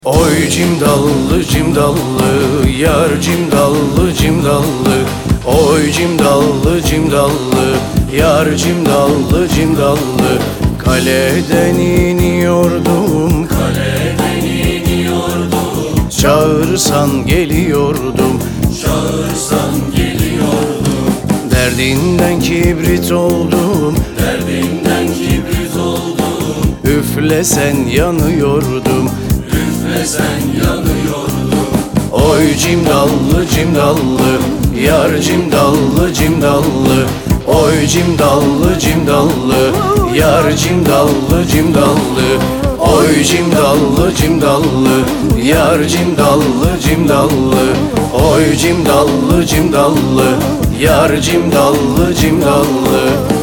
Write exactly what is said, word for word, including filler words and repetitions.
Oy cimdallı cimdallı, yar cimdallı cimdallı. Oy cimdallı cimdallı, yar cimdallı cimdallı. Kaleden iniyordum, Kaleden iniyordum, çağırsan geliyordum. çağırsan geliyordum. Derdinden kibrit oldum, Derdinden kibrit oldum, üflesen yanıyordum. üflesen yanıyordum. Oy cimdallı cimdallı, yar cimdallı cimdallı. Oy cimdallı cimdallı, yar cimdallı cimdallı. Oy cimdallı cimdallı, yar cimdallı cimdallı. Oy cimdallı cimdallı, yar cimdallı cimdallı.